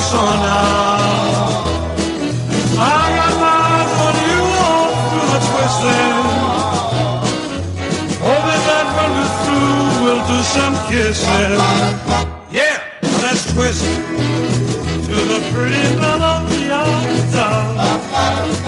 so now. I got mine when you won't do the twisting. Hoping that when we're through, we'll do some kissing. Yeah, let's twist to the pretty melody of the